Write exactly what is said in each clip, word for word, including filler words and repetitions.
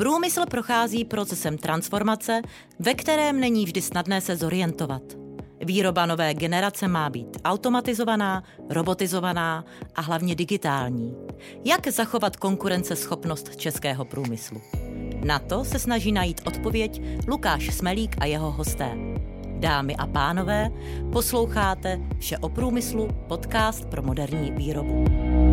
Průmysl prochází procesem transformace, ve kterém není vždy snadné se zorientovat. Výroba nové generace má být automatizovaná, robotizovaná a hlavně digitální. Jak zachovat konkurenceschopnost českého průmyslu? Na to se snaží najít odpověď Lukáš Smelík a jeho hosté. Dámy a pánové, posloucháte Vše o průmyslu, podcast pro moderní výrobu.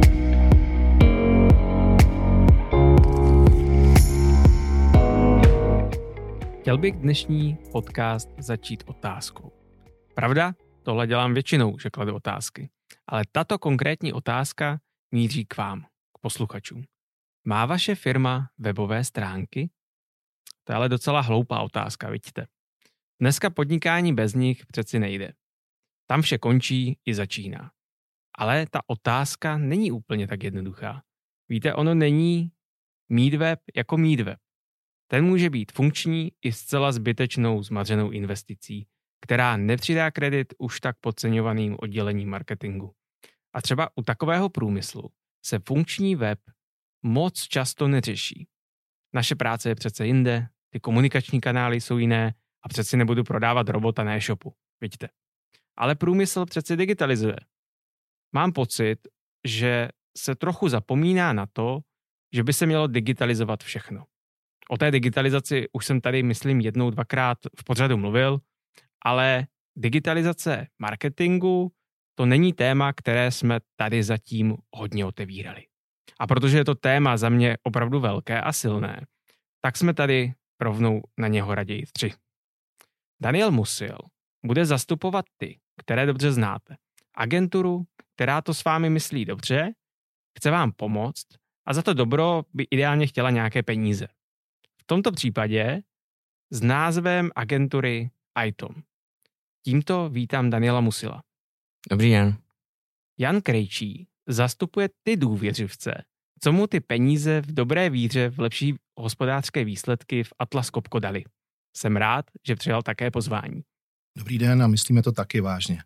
Chtěl bych dnešní podcast začít otázkou. Pravda, tohle dělám většinou, že kladu otázky. Ale tato konkrétní otázka míří k vám, k posluchačům. Má vaše firma webové stránky? To je ale docela hloupá otázka, vidíte. Dneska podnikání bez nich přeci nejde. Tam vše končí i začíná. Ale ta otázka není úplně tak jednoduchá. Víte, ono není mít web jako mít web. Ten může být funkční i zcela zbytečnou zmařenou investicí, která nepřidá kredit už tak podceňovaným oddělením marketingu. A třeba u takového průmyslu se funkční web moc často neřeší. Naše práce je přece jinde, ty komunikační kanály jsou jiné a přeci nebudu prodávat robota na e-shopu, vidíte. Ale průmysl přece digitalizuje. Mám pocit, že se trochu zapomíná na to, že by se mělo digitalizovat všechno. O té digitalizaci už jsem tady, myslím, jednou, dvakrát v pořadu mluvil, ale digitalizace marketingu to není téma, které jsme tady zatím hodně otevírali. A protože je to téma za mě opravdu velké a silné, tak jsme tady rovnou na něho raději tři. Daniel Musil bude zastupovat ty, které dobře znáte. Agenturu, která to s vámi myslí dobře, chce vám pomoct a za to dobro by ideálně chtěla nějaké peníze. V tomto případě s názvem agentury iTom. Tímto vítám Daniela Musila. Dobrý den. Jan Krejčí zastupuje ty důvěřivce, co mu ty peníze v dobré víře v lepší hospodářské výsledky v Atlas Copco dali. Jsem rád, že přijal také pozvání. Dobrý den a myslíme to taky vážně.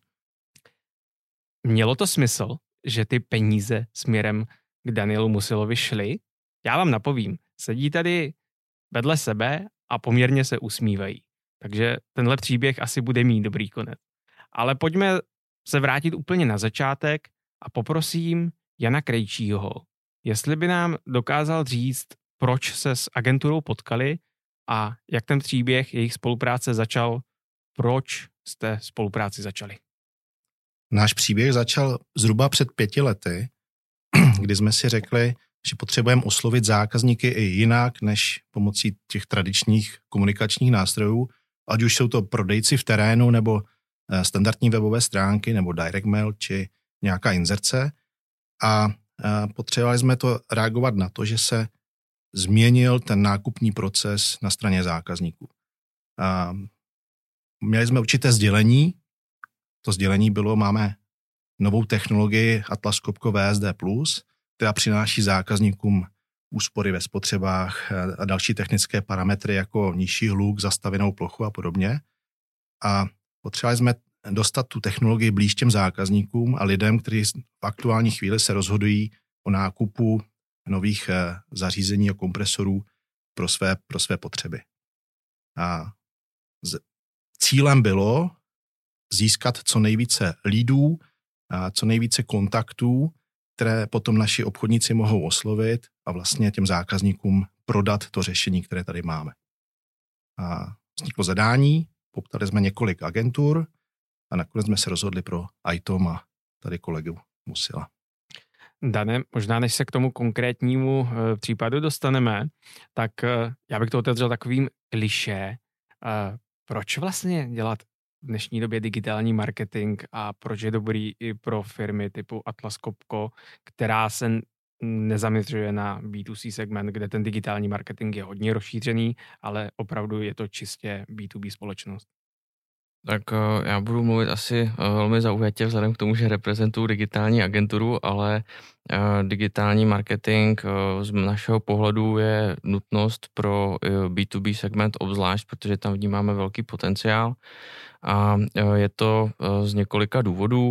Mělo to smysl, že ty peníze směrem k Danielu Musilovi šly? Já vám napovím, sedí tady vedle sebe a poměrně se usmívají. Takže tenhle příběh asi bude mít dobrý konec. Ale pojďme se vrátit úplně na začátek a poprosím Jana Krejčího, jestli by nám dokázal říct, proč se s agenturou potkali a jak ten příběh jejich spolupráce začal, proč jste spolupráci začali. Náš příběh začal zhruba před pěti lety, kdy jsme si řekli, že potřebujeme oslovit zákazníky i jinak, než pomocí těch tradičních komunikačních nástrojů, ať už jsou to prodejci v terénu, nebo standardní webové stránky, nebo direct mail, či nějaká inzerce. A potřebovali jsme to reagovat na to, že se změnil ten nákupní proces na straně zákazníků. A měli jsme určité sdělení. To sdělení bylo, máme novou technologii Atlas Copco V S D plus, která přináší zákazníkům úspory ve spotřebách a další technické parametry jako nižší hluk, zastavěnou plochu a podobně. A potřebovali jsme dostat tu technologii blíž těm zákazníkům a lidem, kteří v aktuální chvíli se rozhodují o nákupu nových zařízení a kompresorů pro své, pro své potřeby. A cílem bylo získat co nejvíce leadů a co nejvíce kontaktů, které potom naši obchodníci mohou oslovit a vlastně těm zákazníkům prodat to řešení, které tady máme. A vzniklo zadání, poptali jsme několik agentur a nakonec jsme se rozhodli pro iTom a tady kolegu Musila. Dane, možná než se k tomu konkrétnímu e, případu dostaneme, tak e, já bych to otevřel takovým klišé. E, proč vlastně dělat v dnešní době digitální marketing a proč je dobrý i pro firmy typu Atlas Copco, která se nezaměřuje na B dva C segment, kde ten digitální marketing je hodně rozšířený, ale opravdu je to čistě B dva B společnost. Tak já budu mluvit asi velmi zaujatě vzhledem k tomu, že reprezentuju digitální agenturu, ale digitální marketing z našeho pohledu je nutnost pro B dva B segment obzvlášť, protože tam vnímáme velký potenciál a je to z několika důvodů.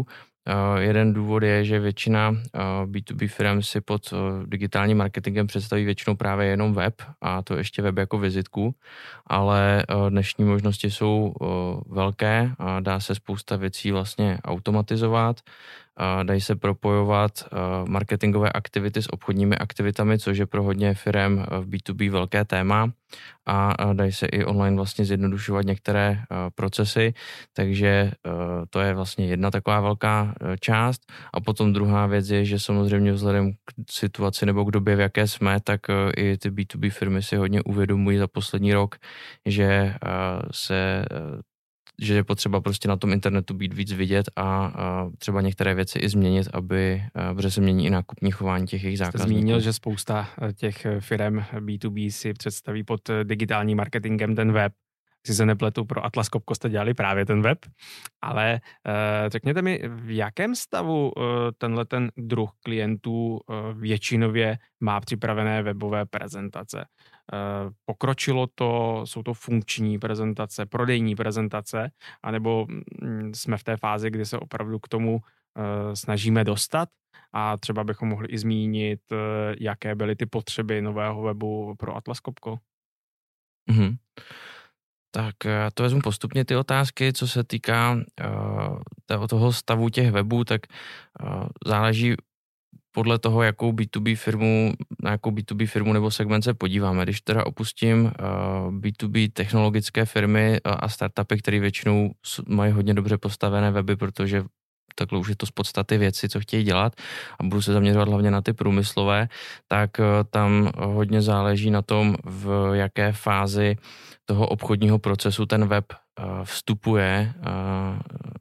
Uh, jeden důvod je, že většina uh, bé dvě bé firm si pod uh, digitálním marketingem představí většinou právě jenom web a to ještě web jako vizitku, ale uh, dnešní možnosti jsou uh, velké a dá se spousta věcí vlastně automatizovat. Dají se propojovat marketingové aktivity s obchodními aktivitami, což je pro hodně firem v bé dvě bé velké téma a dají se i online vlastně zjednodušovat některé procesy, takže to je vlastně jedna taková velká část. A potom druhá věc je, že samozřejmě vzhledem k situaci nebo k době, v jaké jsme, tak i ty bé dvě bé firmy si hodně uvědomují za poslední rok, že se že je potřeba prostě na tom internetu být víc vidět a, a třeba některé věci i změnit, aby, protože se mění i nákupní chování těch jejich zákazníků. Jste zmínil, že spousta těch firem bé dvě bé si představí pod digitálním marketingem ten web. Si se nepletu, pro Atlas Copco jste dělali právě ten web, ale uh, řekněte mi, v jakém stavu uh, tenhle ten druh klientů uh, většinově má připravené webové prezentace? Uh, pokročilo to, jsou to funkční prezentace, prodejní prezentace, anebo mm, jsme v té fázi, kdy se opravdu k tomu uh, snažíme dostat a třeba bychom mohli i zmínit, uh, jaké byly ty potřeby nového webu pro Atlas Copco? Mhm. Tak já to vezmu postupně ty otázky, co se týká uh, toho stavu těch webů, tak uh, záleží podle toho, jakou bé dvě bé firmu, na jakou bé dvě bé firmu nebo segment se podíváme. Když teda opustím uh, bé dvě bé technologické firmy a, a startupy, které většinou mají hodně dobře postavené weby, protože takhle už je to z podstaty věci, co chtějí dělat a budu se zaměřovat hlavně na ty průmyslové, tak uh, tam hodně záleží na tom, v jaké fázi toho obchodního procesu ten web uh, vstupuje uh,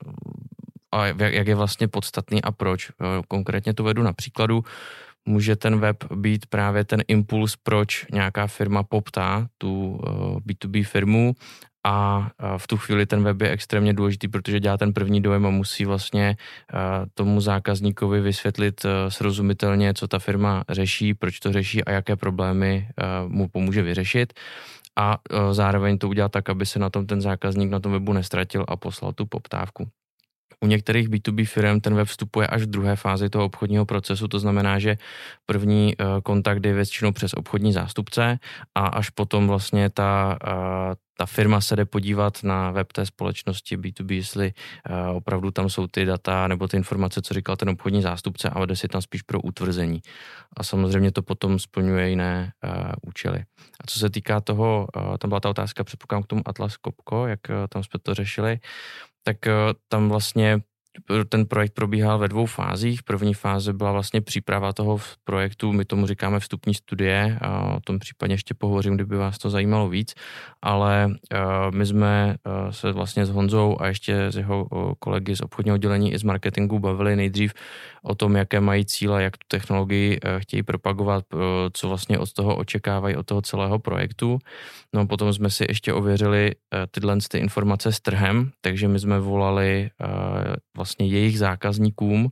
a jak je vlastně podstatný a proč. Uh, konkrétně to vedu na příkladu. Může ten web být právě ten impuls, proč nějaká firma poptá tu uh, bé dvě bé firmu a v tu chvíli ten web je extrémně důležitý, protože dělá ten první dojem a musí vlastně tomu zákazníkovi vysvětlit srozumitelně, co ta firma řeší, proč to řeší a jaké problémy mu pomůže vyřešit. A zároveň to udělat tak, aby se na tom ten zákazník na tom webu nestratil a poslal tu poptávku. U některých bé dvě bé firm ten web vstupuje až v druhé fázi toho obchodního procesu, to znamená, že první kontakt je většinou přes obchodní zástupce a až potom vlastně ta, ta firma se jde podívat na web té společnosti bé dvě bé, jestli opravdu tam jsou ty data nebo ty informace, co říkal ten obchodní zástupce, a jde si tam spíš pro utvrzení. A samozřejmě to potom splňuje jiné účely. A co se týká toho, tam byla ta otázka, předpokládám k tomu Atlas Copco, jak tam jsme to řešili, tak tam vlastně ten projekt probíhal ve dvou fázích. První fáze byla vlastně příprava toho projektu, my tomu říkáme vstupní studie, a o tom případně ještě pohovořím, kdyby vás to zajímalo víc, ale my jsme se vlastně s Honzou a ještě s jeho kolegy z obchodního oddělení i z marketingu bavili nejdřív o tom, jaké mají cíle, jak tu technologii chtějí propagovat, co vlastně od toho očekávají, od toho celého projektu. No a potom jsme si ještě ověřili tyhle ty informace s trhem, takže my jsme volali vlastně jejich zákazníkům,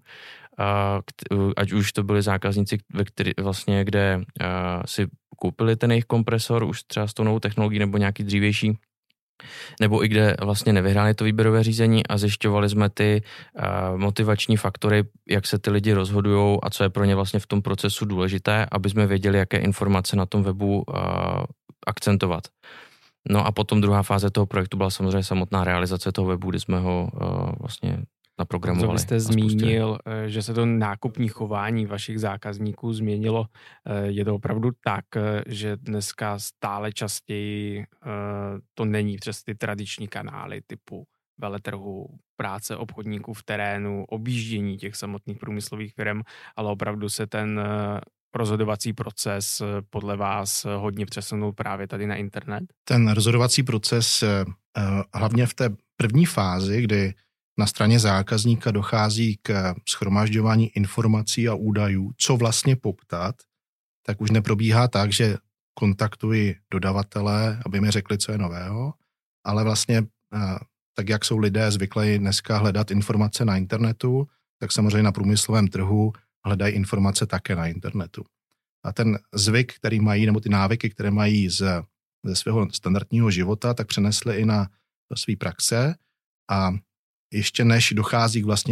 ať už to byli zákazníci, ve který, vlastně, kde si koupili ten jejich kompresor už třeba s tou novou technologií nebo nějaký dřívější, nebo i kde vlastně nevyhráli to výběrové řízení a zjišťovali jsme ty uh, motivační faktory, jak se ty lidi rozhodujou a co je pro ně vlastně v tom procesu důležité, aby jsme věděli, jaké informace na tom webu uh, akcentovat. No a potom druhá fáze toho projektu byla samozřejmě samotná realizace toho webu, kdy jsme ho uh, vlastně naprogramovali. Co byste zmínil, že se to nákupní chování vašich zákazníků změnilo. Je to opravdu tak, že dneska stále častěji to není přes ty tradiční kanály typu veletrhu, práce obchodníků v terénu, objíždění těch samotných průmyslových firm, ale opravdu se ten rozhodovací proces podle vás hodně přesunul právě tady na internet? Ten rozhodovací proces hlavně v té první fázi, kdy na straně zákazníka dochází k shromažďování informací a údajů, co vlastně poptat, tak už neprobíhá tak, že kontaktuji dodavatele, aby mi řekli, co je nového, ale vlastně tak, jak jsou lidé zvyklí dneska hledat informace na internetu, tak samozřejmě na průmyslovém trhu hledají informace také na internetu. A ten zvyk, který mají, nebo ty návyky, které mají z, ze svého standardního života, tak přenesli i na své praxe a ještě než dochází k vlastnímu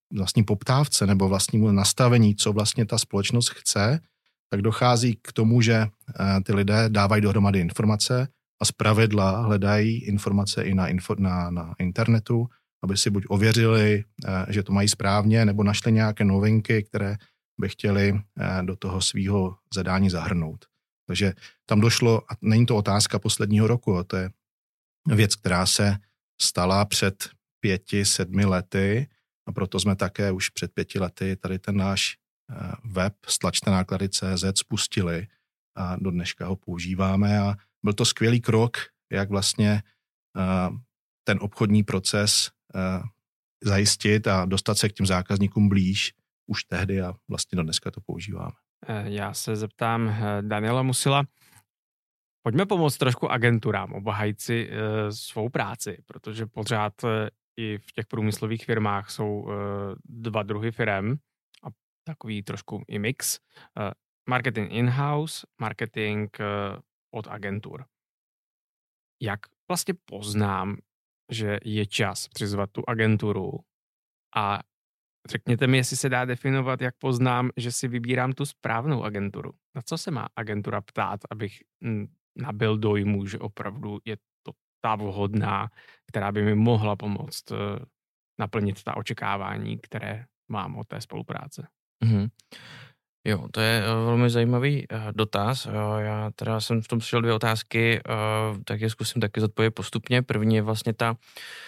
vlastní poptávce nebo vlastnímu nastavení, co vlastně ta společnost chce, tak dochází k tomu, že ty lidé dávají dohromady informace a zpravidla hledají informace i na, info, na, na internetu, aby si buď ověřili, že to mají správně, nebo našli nějaké novinky, které by chtěli do toho svého zadání zahrnout. Takže tam došlo, a není to otázka posledního roku, to je věc, která se stala před pěti, sedmi lety a proto jsme také už před pěti lety tady ten náš web stlačte náklady tečka cé zet spustili a do dneška ho používáme a byl to skvělý krok, jak vlastně ten obchodní proces zajistit a dostat se k těm zákazníkům blíž už tehdy a vlastně do dneska to používáme. Já se zeptám Daniela Musila, pojďme pomoct trošku agenturám, obhájit si svou práci, protože pořád i v těch průmyslových firmách jsou dva druhy firem a takový trošku i mix. Marketing in-house, marketing od agentur. Jak vlastně poznám, že je čas přizvat tu agenturu a řekněte mi, jestli se dá definovat, jak poznám, že si vybírám tu správnou agenturu. Na co se má agentura ptát, abych nabyl dojmu, že opravdu je to ta vhodná, která by mi mohla pomoct naplnit ta očekávání, které mám od té spolupráce. Mm-hmm. Jo, to je velmi zajímavý dotaz. Já teda jsem v tom slyšel dvě otázky, tak je zkusím taky zodpovědět postupně. První je vlastně ta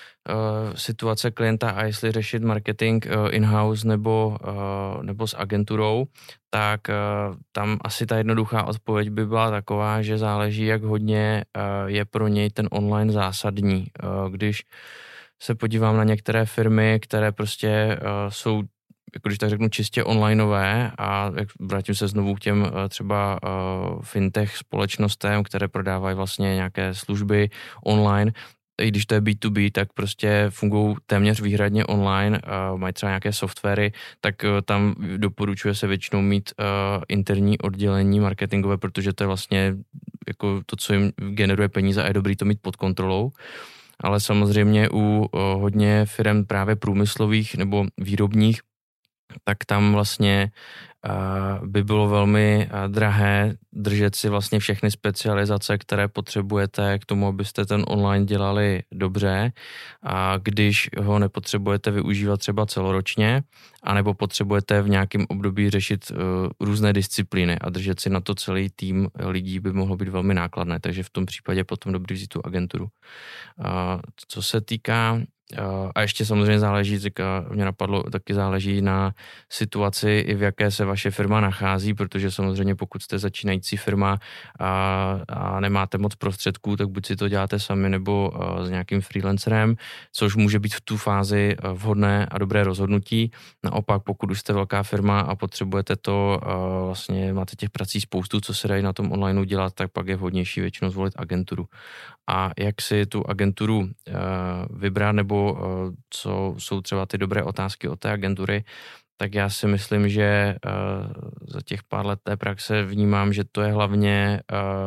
situace klienta a jestli řešit marketing in-house nebo, nebo s agenturou, tak tam asi ta jednoduchá odpověď by byla taková, že záleží, jak hodně je pro něj ten online zásadní. Když se podívám na některé firmy, které prostě jsou, jako když tak řeknu, čistě onlineové a jak vrátím se znovu k těm třeba fintech společnostem, které prodávají vlastně nějaké služby online, i když to je bé dvě bé, tak prostě fungují téměř výhradně online, uh, mají třeba nějaké softwary, tak uh, tam doporučuje se většinou mít uh, interní oddělení marketingové, protože to je vlastně jako to, co jim generuje peníze a je dobrý to mít pod kontrolou. Ale samozřejmě u uh, hodně firem právě průmyslových nebo výrobních, tak tam vlastně uh, by bylo velmi uh, drahé držet si vlastně všechny specializace, které potřebujete k tomu, abyste ten online dělali dobře, a když ho nepotřebujete využívat třeba celoročně, anebo potřebujete v nějakém období řešit uh, různé disciplíny a držet si na to celý tým lidí by mohlo být velmi nákladné, takže v tom případě potom dobrý vzít tu agenturu. Uh, co se týká a ještě samozřejmě záleží, mě napadlo, taky záleží na situaci, i v jaké se vaše firma nachází, protože samozřejmě pokud jste začínající firma a, a nemáte moc prostředků, tak buď si to děláte sami nebo s nějakým freelancerem, což může být v tu fázi vhodné a dobré rozhodnutí. Naopak, pokud už jste velká firma a potřebujete to, vlastně máte těch prací spoustu, co se dají na tom onlineu dělat, tak pak je vhodnější většinou zvolit agenturu. A jak si tu agenturu vybrat, nebo co jsou třeba ty dobré otázky od té agentury, tak já si myslím, že za těch pár let té praxe vnímám, že to je hlavně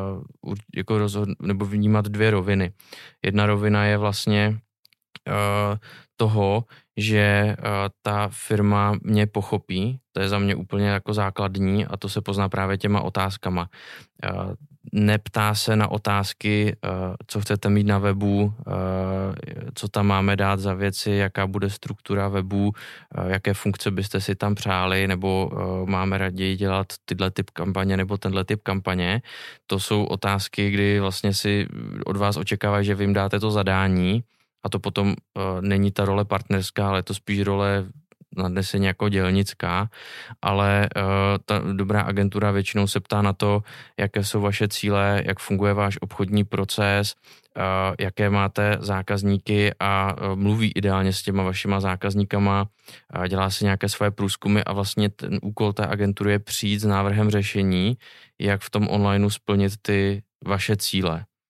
jako rozhod- nebo vnímat dvě roviny. Jedna rovina je vlastně toho, že ta firma mě pochopí, to je za mě úplně jako základní a to se pozná právě těma otázkama. Neptá se na otázky, co chcete mít na webu, co tam máme dát za věci, jaká bude struktura webu, jaké funkce byste si tam přáli, nebo máme raději dělat tyhle typ kampaně nebo tenhle typ kampaně. To jsou otázky, kdy vlastně si od vás očekávají, že vy jim dáte to zadání a to potom uh, není ta role partnerská, ale je to spíš role nadneseně jako dělnická, ale uh, ta dobrá agentura většinou se ptá na to, jaké jsou vaše cíle, jak funguje váš obchodní proces, uh, jaké máte zákazníky a uh, mluví ideálně s těma vašima zákazníkama, uh, dělá si nějaké svoje průzkumy a vlastně ten úkol té agentury je přijít s návrhem řešení, jak v tom onlineu splnit ty vaše cíle.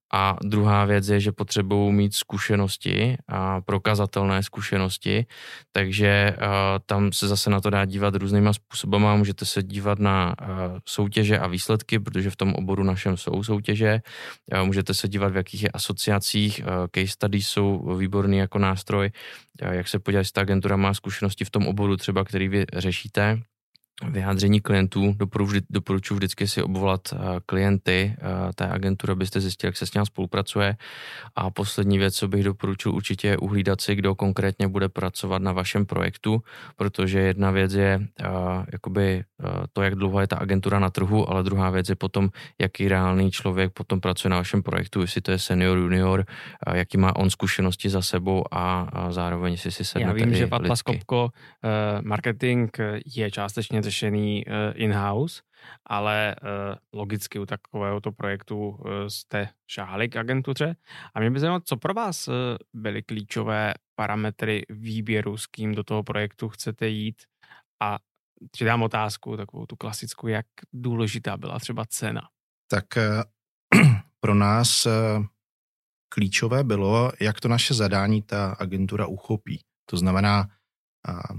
A druhá věc je, že potřebují mít zkušenosti a prokazatelné zkušenosti, takže uh, tam se zase na to dá dívat různýma způsobama. Můžete se dívat na uh, soutěže a výsledky, protože v tom oboru našem jsou soutěže. Uh, můžete se dívat, v jakých je asociacích. Uh, case studies jsou výborný jako nástroj. Uh, jak se podívat, jestli ta agentura má zkušenosti v tom oboru třeba, který vy řešíte. Vyjádření klientů, doporučuji, doporučuji vždycky si obvolat klienty té agentury, abyste zjistili, jak se s ním spolupracuje. A poslední věc, co bych doporučil určitě je uhlídat si, kdo konkrétně bude pracovat na vašem projektu, protože jedna věc je uh, jakoby uh, to, jak dlouho je ta agentura na trhu, ale druhá věc je potom, jaký reálný člověk potom pracuje na vašem projektu, jestli to je senior, junior, uh, jaký má on zkušenosti za sebou a, a zároveň jestli si sednete. Já vím, že v Atlas Copco uh, marketing je částečně řešený uh, in-house, ale uh, logicky u takovéhoto projektu uh, jste šáhli k agentuře. A mě by zajímalo, co pro vás uh, byly klíčové parametry výběru, s kým do toho projektu chcete jít. A přidám otázku, takovou tu klasickou, jak důležitá byla třeba cena. Tak uh, pro nás uh, klíčové bylo, jak to naše zadání ta agentura uchopí. To znamená, uh,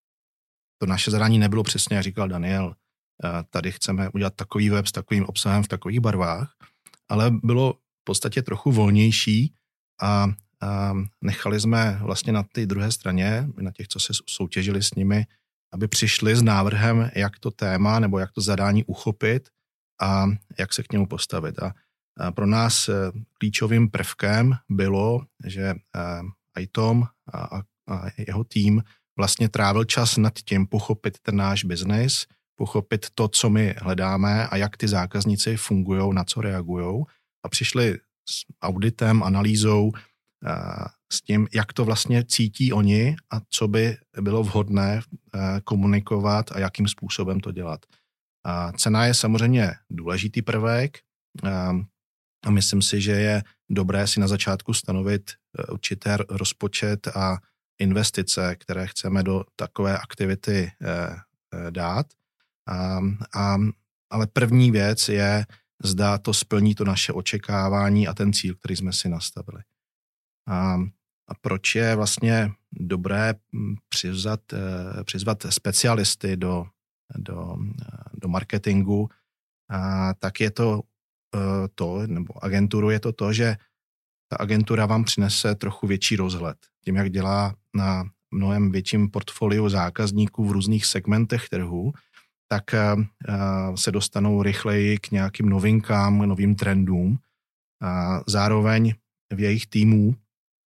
to naše zadání nebylo přesně, jak říkal Daniel, tady chceme udělat takový web s takovým obsahem v takových barvách, ale bylo v podstatě trochu volnější a, a nechali jsme vlastně na té druhé straně, na těch, co se soutěžili s nimi, aby přišli s návrhem, jak to téma nebo jak to zadání uchopit a jak se k němu postavit. A, a pro nás klíčovým prvkem bylo, že iTom a, a jeho tým vlastně trávil čas nad tím pochopit ten náš biznis, pochopit to, co my hledáme a jak ty zákazníci fungují, na co reagují. A přišli s auditem, analýzou, s tím, jak to vlastně cítí oni a co by bylo vhodné komunikovat a jakým způsobem to dělat. A cena je samozřejmě důležitý prvek a myslím si, že je dobré si na začátku stanovit určitý rozpočet a investice, které chceme do takové aktivity dát. A, a, ale první věc je, zda to splní to naše očekávání a ten cíl, který jsme si nastavili. A, a proč je vlastně dobré přizvat, přizvat specialisty do, do, do marketingu, a tak je to to, nebo agenturu je to to, že ta agentura vám přinese trochu větší rozhled. Tím, jak dělá na mnohem větším portfoliu zákazníků v různých segmentech trhu, tak se dostanou rychleji k nějakým novinkám, novým trendům. Zároveň v jejich týmu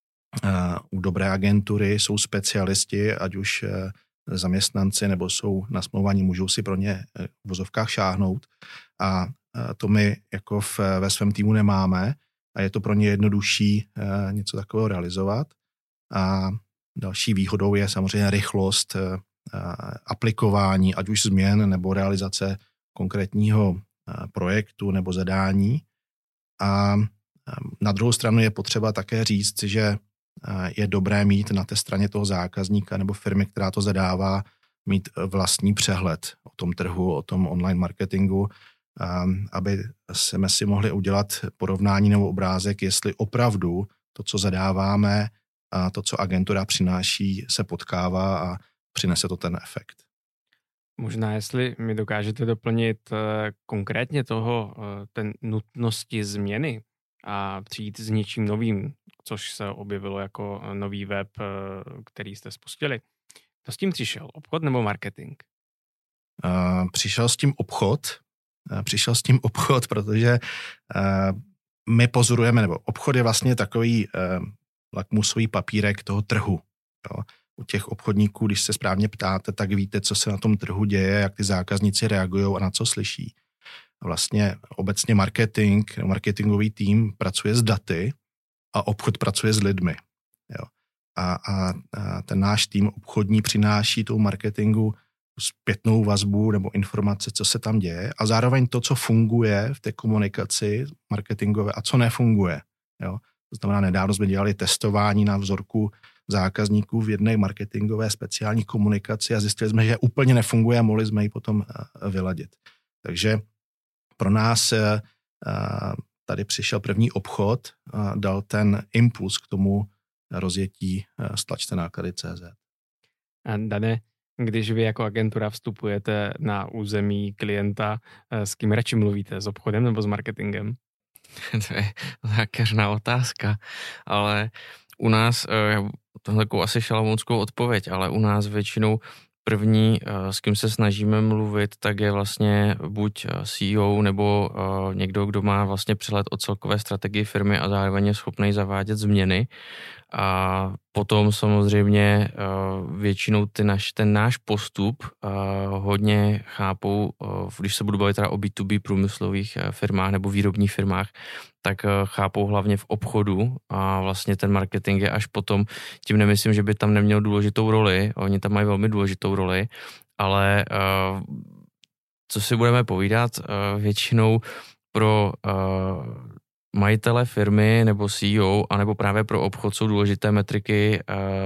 u dobré agentury jsou specialisti, ať už zaměstnanci nebo jsou nasmlouvaní, můžou si pro ně v vozovkách šáhnout. A to my jako v, ve svém týmu nemáme a je to pro ně jednodušší něco takového realizovat. A další výhodou je samozřejmě rychlost aplikování, ať už změn nebo realizace konkrétního projektu nebo zadání. A na druhou stranu je potřeba také říct, že je dobré mít na té straně toho zákazníka nebo firmy, která to zadává, mít vlastní přehled o tom trhu, o tom online marketingu, aby jsme si mohli udělat porovnání nebo obrázek, jestli opravdu to, co zadáváme, a to, co agentura přináší, se potkává a přinese to ten efekt. Možná, jestli mi dokážete doplnit konkrétně toho, ten nutnosti změny a přijít s něčím novým, což se objevilo jako nový web, který jste spustili. To s tím přišel? Obchod nebo marketing? Uh, přišel s tím obchod. Uh, přišel s tím obchod, protože uh, my pozorujeme, nebo obchod je vlastně takový uh, lakmusový papírek toho trhu. Jo. U těch obchodníků, když se správně ptáte, tak víte, co se na tom trhu děje, jak ty zákazníci reagují a na co slyší. Vlastně obecně marketing, marketingový tým pracuje s daty a obchod pracuje s lidmi. Jo. A, a, a ten náš tým obchodní přináší tou marketingu zpětnou vazbu nebo informace, co se tam děje a zároveň to, co funguje v té komunikaci marketingové a co nefunguje. Jo. To znamená, nedávno jsme dělali testování na vzorku zákazníků v jedné marketingové speciální komunikaci a zjistili jsme, že úplně nefunguje a mohli jsme ji potom vyladit. Takže pro nás tady přišel první obchod a dal ten impuls k tomu rozjetí stlačte náklady tečka cé zet. A Dane, když vy jako agentura vstupujete na území klienta, s kým radši mluvíte? S obchodem nebo s marketingem? To je zákeřná otázka, ale u nás, tohle takovou asi šalamounskou odpověď, ale u nás většinou první, s kým se snažíme mluvit, tak je vlastně buď C E O nebo někdo, kdo má vlastně přehled o celkové strategii firmy a zároveň je schopný zavádět změny. A potom samozřejmě většinou ty naš, ten náš postup hodně chápou, když se budu bavit teda o bé dvě bé průmyslových firmách nebo výrobních firmách, tak chápou hlavně v obchodu a vlastně ten marketing je až potom, tím nemyslím, že by tam neměl důležitou roli, oni tam mají velmi důležitou roli, ale co si budeme povídat, většinou pro majitele firmy nebo C E O anebo právě pro obchod jsou důležité metriky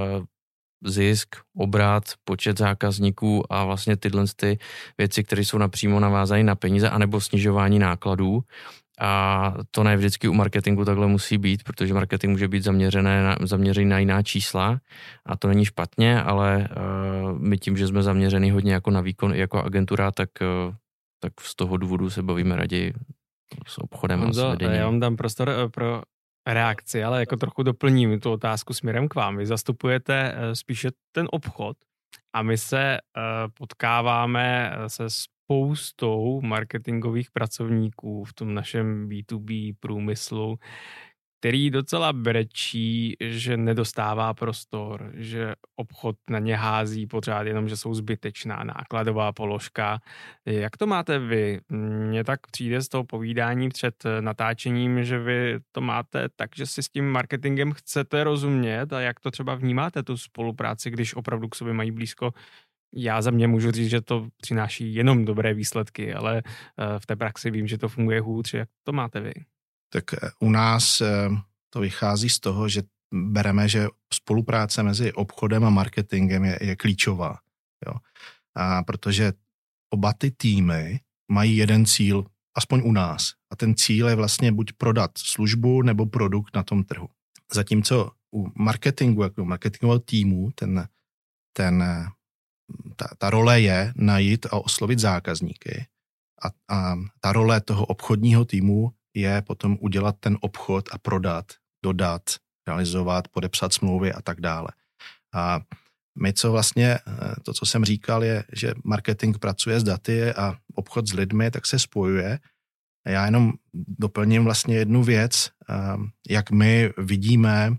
zisk, obrat, počet zákazníků a vlastně tyhle ty věci, které jsou napřímo navázané na peníze anebo snižování nákladů. A to ne vždycky u marketingu takhle musí být, protože marketing může být zaměřené na, zaměřený na jiná čísla a to není špatně, ale uh, my tím, že jsme zaměřený hodně jako na výkon i jako agentura, tak, uh, tak z toho důvodu se bavíme raději s obchodem Honzo, a s vedením. Já vám dám prostor pro reakci, ale jako trochu doplním tu otázku směrem k vám. Vy zastupujete spíše ten obchod a my se potkáváme se spoustou marketingových pracovníků v tom našem bé dvě bé průmyslu, který docela brečí, že nedostává prostor, že obchod na ně hází pořád jenom, že jsou zbytečná nákladová položka. Jak to máte vy? Mně tak přijde z toho povídání před natáčením, že vy to máte tak, že si s tím marketingem chcete rozumět a jak to třeba vnímáte, tu spolupráci, když opravdu k sobě mají blízko. Já za mě můžu říct, že to přináší jenom dobré výsledky, ale v té praxi vím, že to funguje hůř. Jak to máte vy? Tak u nás to vychází z toho, že bereme, že spolupráce mezi obchodem a marketingem je, je klíčová. Jo. A protože oba ty týmy mají jeden cíl, aspoň u nás. A ten cíl je vlastně buď prodat službu nebo produkt na tom trhu. Zatímco u marketingu, jako marketingového týmu, ten, ten, ta, ta role je najít a oslovit zákazníky. A, a ta role toho obchodního týmu je potom udělat ten obchod a prodat, dodat, realizovat, podepsat smlouvy a tak dále. A my, co vlastně, to, co jsem říkal, je, že marketing pracuje s daty a obchod s lidmi, tak se spojuje. A já jenom doplním vlastně jednu věc, jak my vidíme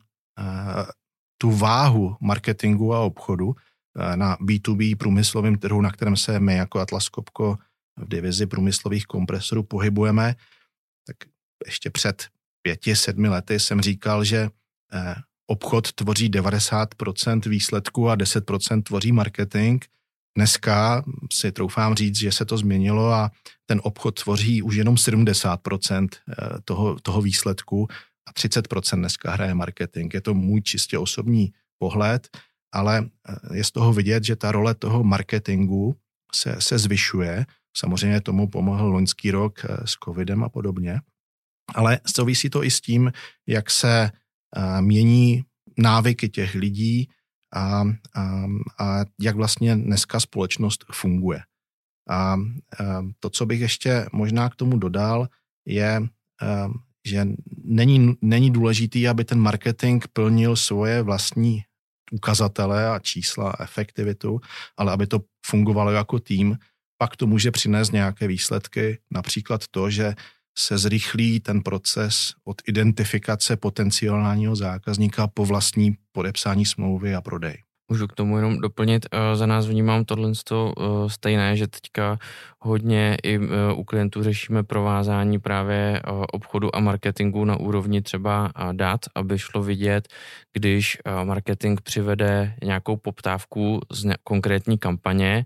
tu váhu marketingu a obchodu na bé dvě bé průmyslovém trhu, na kterém se my jako Atlas Copco v divizi průmyslových kompresorů pohybujeme. Tak ještě před pěti, sedmi lety jsem říkal, že obchod tvoří devadesát procent výsledků a deset procent tvoří marketing. Dneska si troufám říct, že se to změnilo a ten obchod tvoří už jenom sedmdesát procent toho, toho výsledku a třicet procent dneska hraje marketing. Je to můj čistě osobní pohled, ale je z toho vidět, že ta role toho marketingu se, se zvyšuje. Samozřejmě tomu pomohl loňský rok s covidem a podobně. Ale souvisí to i s tím, jak se uh, mění návyky těch lidí a, a, a jak vlastně dneska společnost funguje. A, a to, co bych ještě možná k tomu dodal, je, a, že není, není důležitý, aby ten marketing plnil svoje vlastní ukazatele a čísla a efektivitu, ale aby to fungovalo jako tým. Pak to může přinést nějaké výsledky, například to, že se zrychlí ten proces od identifikace potenciálního zákazníka po vlastní podepsání smlouvy a prodej. Můžu k tomu jenom doplnit, za nás vnímám tohle stejné, že teďka hodně i u klientů řešíme provázání právě obchodu a marketingu na úrovni třeba dat, aby šlo vidět, když marketing přivede nějakou poptávku z konkrétní kampaně,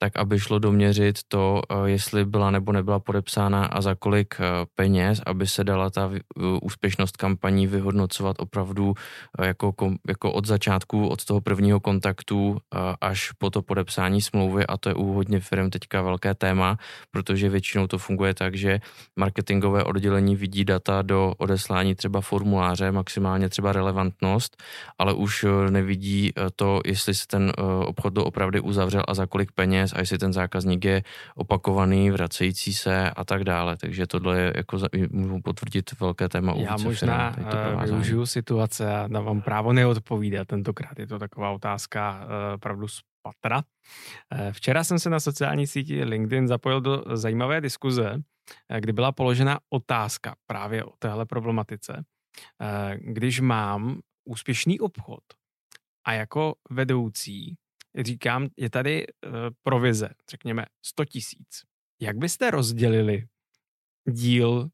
tak aby šlo doměřit to, jestli byla nebo nebyla podepsána a za kolik peněz, aby se dala ta úspěšnost kampaní vyhodnocovat opravdu jako, jako od začátku, od toho prvního kontaktu až po to podepsání smlouvy, a to je u hodně firm teďka velké téma, protože většinou to funguje tak, že marketingové oddělení vidí data do odeslání třeba formuláře, maximálně třeba relevantnost, ale už nevidí to, jestli se ten obchod doopravdy uzavřel a za kolik peněz a jestli ten zákazník je opakovaný, vracející se a tak dále. Takže tohle je, jako můžu potvrdit, velké téma u Já více možná firm, uh, využiju situace a dávám právo neodpovídat. Tentokrát je to taková otázka uh, opravdu z patra. Uh, včera jsem se na sociální síti LinkedIn zapojil do zajímavé diskuze, uh, kdy byla položena otázka právě o téhle problematice. Uh, když mám úspěšný obchod a jako vedoucí říkám, je tady uh, provize, řekněme sto tisíc. Jak byste rozdělili díl uh,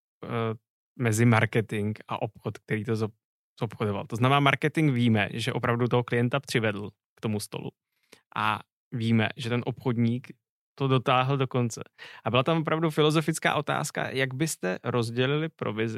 mezi marketing a obchod, který to zobchodoval? To znamená, marketing víme, že opravdu toho klienta přivedl k tomu stolu a víme, že ten obchodník to dotáhl do konce. A byla tam opravdu filozofická otázka, jak byste rozdělili provizi.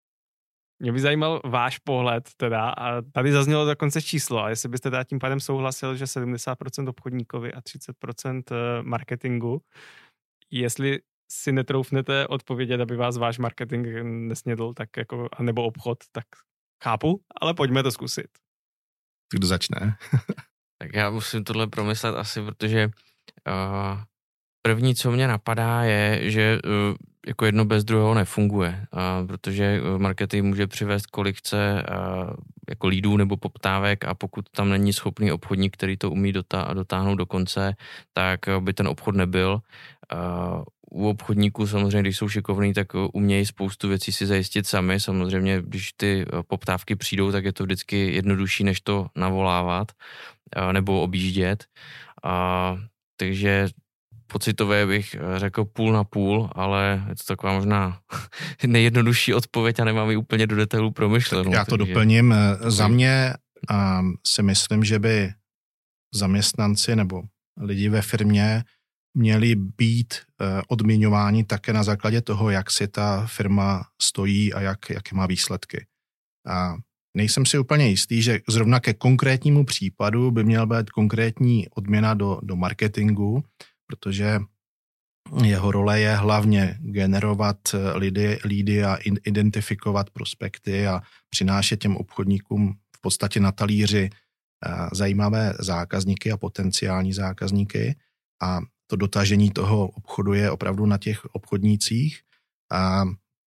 Mě by zajímal váš pohled teda, a tady zaznělo dokonce číslo, a jestli byste teda tím pádem souhlasil, že sedmdesát procent obchodníkovi a třicet procent marketingu, jestli si netroufnete odpovědět, aby vás váš marketing nesnědl, tak jako, nebo obchod, tak chápu, ale pojďme to zkusit. Kdo začne? Tak já musím tohle promyslet asi, protože uh, první, co mě napadá, je, že uh, jako jedno bez druhého nefunguje, uh, protože marketing může přivést kolik chce uh, jako lídů nebo poptávek, a pokud tam není schopný obchodník, který to umí dotá- dotáhnout do konce, tak by ten obchod nebyl. Uh, u obchodníků samozřejmě, když jsou šikovní, tak umějí spoustu věcí si zajistit sami. Samozřejmě, když ty poptávky přijdou, tak je to vždycky jednodušší, než to navolávat uh, nebo objíždět. Uh, takže pocitově bych řekl půl na půl, ale je to taková možná nejjednodušší odpověď a nemám ji úplně do detailů promyšlenou. Já to takže... doplním. Za mě um, si myslím, že by zaměstnanci nebo lidi ve firmě měli být uh, odměňováni také na základě toho, jak si ta firma stojí a jak, jaké má výsledky. A nejsem si úplně jistý, že zrovna ke konkrétnímu případu by měla být konkrétní odměna do, do marketingu, protože jeho role je hlavně generovat lidi, lídy a identifikovat prospekty a přinášet těm obchodníkům v podstatě na talíři zajímavé zákazníky a potenciální zákazníky. A to dotažení toho obchodu je opravdu na těch obchodnících. A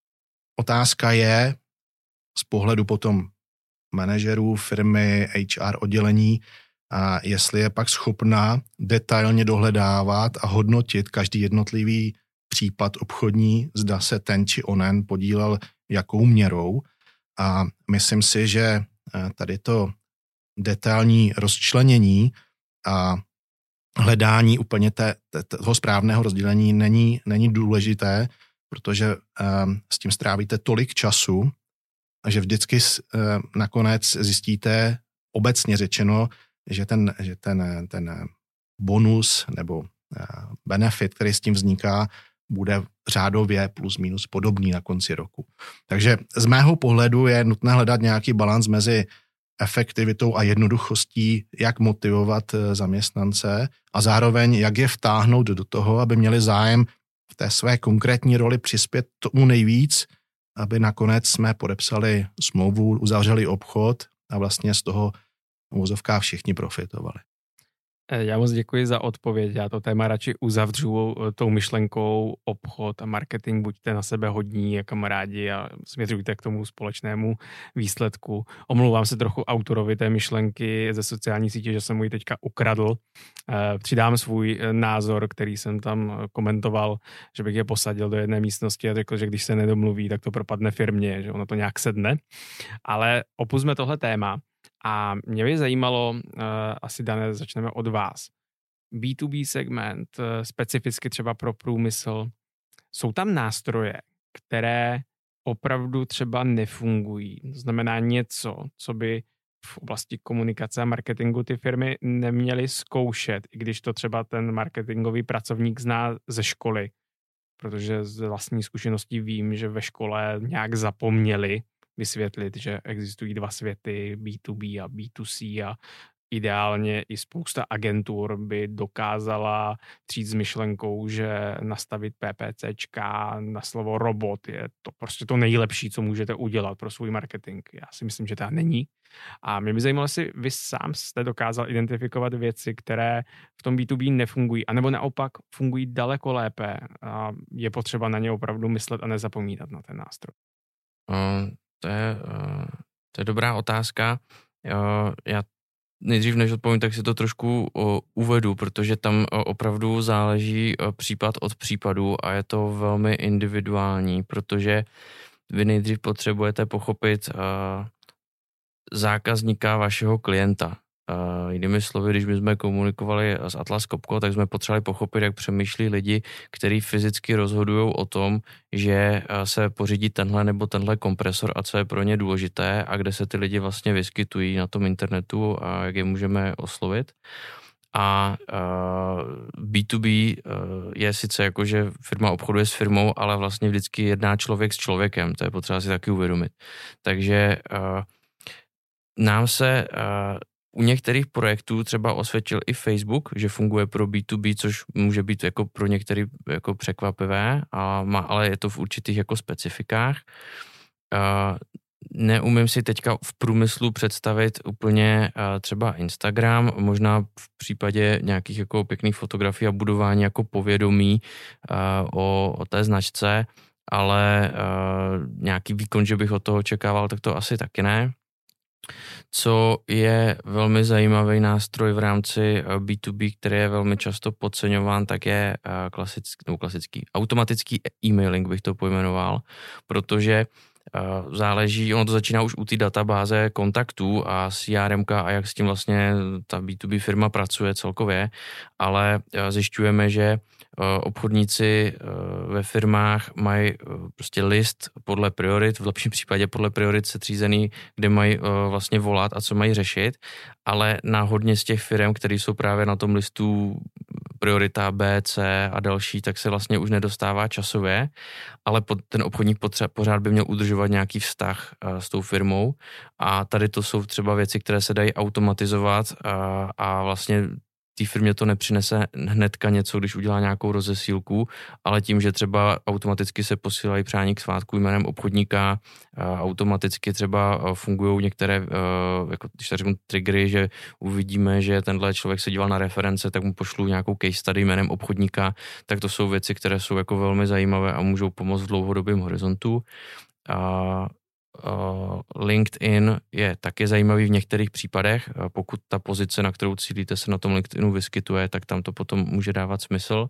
otázka je z pohledu potom manažerů firmy, H R oddělení, a jestli je pak schopná detailně dohledávat a hodnotit každý jednotlivý případ obchodní, zda se ten či onen podílel jakou měrou. A myslím si, že tady to detailní rozčlenění a hledání úplně té, té, toho správného rozdělení není, není důležité, protože um, s tím strávíte tolik času, že vždycky um, nakonec zjistíte, obecně řečeno, že ten, že ten, ten bonus nebo benefit, který s tím vzniká, bude řádově plus minus podobný na konci roku. Takže z mého pohledu je nutné hledat nějaký balans mezi efektivitou a jednoduchostí, jak motivovat zaměstnance a zároveň jak je vtáhnout do toho, aby měli zájem v té své konkrétní roli přispět tomu nejvíc, aby nakonec jsme podepsali smlouvu, uzavřeli obchod a vlastně z toho v uvozovkách všichni profitovali. Já moc děkuji za odpověď. Já to téma radši uzavřu tou myšlenkou obchod a marketing. Buďte na sebe hodní a kamarádi a směřujte k tomu společnému výsledku. Omlouvám se trochu autorovi té myšlenky ze sociální sítě, že jsem mu ji teďka ukradl. Přidám svůj názor, který jsem tam komentoval, že bych je posadil do jedné místnosti a řekl, že když se nedomluví, tak to propadne firmě, že ono to nějak sedne. Ale opusťme tohle téma. A mě by zajímalo, uh, asi Dané, začneme od vás. bé dvě bé segment, uh, specificky třeba pro průmysl, jsou tam nástroje, které opravdu třeba nefungují. To znamená něco, co by v oblasti komunikace a marketingu ty firmy neměly zkoušet, i když to třeba ten marketingový pracovník zná ze školy, protože z vlastní zkušeností vím, že ve škole nějak zapomněli vysvětlit, že existují dva světy, bé dvě bé a bé dvě cé a ideálně i spousta agentur by dokázala přijít s myšlenkou, že nastavit PPCčka na slovo robot je to prostě to nejlepší, co můžete udělat pro svůj marketing. Já si myslím, že to není. A mě by zajímalo, jestli vy sám jste dokázal identifikovat věci, které v tom bé dvě bé nefungují, anebo naopak fungují daleko lépe a je potřeba na ně opravdu myslet a nezapomínat na ten nástroj. Uh, to, je, uh, to je dobrá otázka. Uh, já Nejdřív než odpovím, tak si to trošku o, uvedu, protože tam o, opravdu záleží o, případ od případu a je to velmi individuální, protože vy nejdřív potřebujete pochopit uh, zákazníka vašeho klienta. Uh, jinými slovy, když my jsme komunikovali s Atlas Copco, tak jsme potřebovali pochopit, jak přemýšlí lidi, kteří fyzicky rozhodují o tom, že uh, se pořídí tenhle nebo tenhle kompresor a co je pro ně důležité a kde se ty lidi vlastně vyskytují na tom internetu a jak je můžeme oslovit. A uh, bé dvě bé uh, je sice jako, že firma obchoduje s firmou, ale vlastně vždycky jedná člověk s člověkem, to je potřeba si taky uvědomit. Takže uh, nám se uh, u některých projektů třeba osvědčil i Facebook, že funguje pro bé dvě bé, což může být jako pro některý jako překvapivé, a má, ale je to v určitých jako specifikách. Uh, neumím si teďka v průmyslu představit úplně uh, třeba Instagram, možná v případě nějakých jako pěkných fotografií a budování jako povědomí uh, o, o té značce, ale uh, nějaký výkon, že bych od toho očekával, tak to asi taky ne. Co je velmi zajímavý nástroj v rámci bé dvě bé, který je velmi často podceňován, tak je klasický, no klasický automatický e-mailing, bych to pojmenoval, protože záleží, ono to začíná už u té databáze kontaktů a C R M a jak s tím vlastně ta bé dvě bé firma pracuje celkově, ale zjišťujeme, že obchodníci ve firmách mají prostě list podle priorit, v lepším případě podle priorit setřízený, kde mají vlastně volat a co mají řešit, ale na hodně z těch firm, které jsou právě na tom listu priorita B, C a další, tak se vlastně už nedostává časově, ale ten obchodník pořád by měl udržovat nějaký vztah s tou firmou a tady to jsou třeba věci, které se dají automatizovat a, a vlastně té firmě to nepřinese hnedka něco, když udělá nějakou rozesílku, ale tím, že třeba automaticky se posílají přání k svátku jménem obchodníka, automaticky třeba fungují některé, jako když tak řeknu, triggery, že uvidíme, že tenhle člověk se díval na reference, tak mu pošlu nějakou case study jménem obchodníka, tak to jsou věci, které jsou jako velmi zajímavé a můžou pomoct v dlouhodobém horizontu. A Uh, LinkedIn je taky zajímavý v některých případech. Pokud ta pozice, na kterou cílíte, se na tom LinkedInu vyskytuje, tak tam to potom může dávat smysl.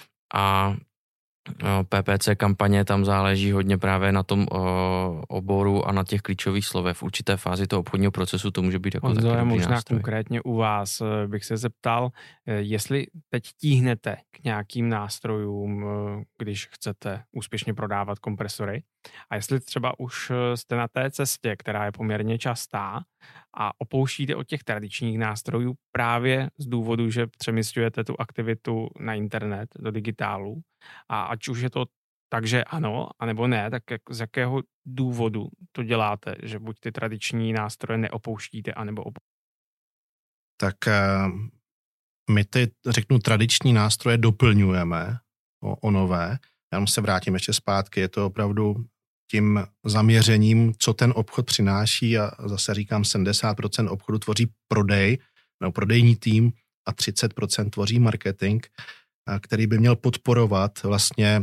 A uh, P P C kampaně tam záleží hodně právě na tom uh, oboru a na těch klíčových slovech. V určité fázi toho obchodního procesu to může být jako Honzo, taky dobrý možná nástroj. Konkrétně u vás bych se zeptal, jestli teď tíhnete k nějakým nástrojům, když chcete úspěšně prodávat kompresory, a jestli třeba už jste na té cestě, která je poměrně častá, a opouštíte od těch tradičních nástrojů právě z důvodu, že přemysťujete tu aktivitu na internet, do digitálu, a ať už je to takže ano, anebo ne, tak jak, z jakého důvodu to děláte, že buď ty tradiční nástroje neopouštíte, anebo opouštíte? Tak my ty, řeknu, tradiční nástroje doplňujeme o, o nové. Já se vrátím ještě zpátky, je to opravdu tím zaměřením, co ten obchod přináší, a zase říkám, sedmdesát procent obchodu tvoří prodej, nebo prodejní tým a třicet procent tvoří marketing, který by měl podporovat vlastně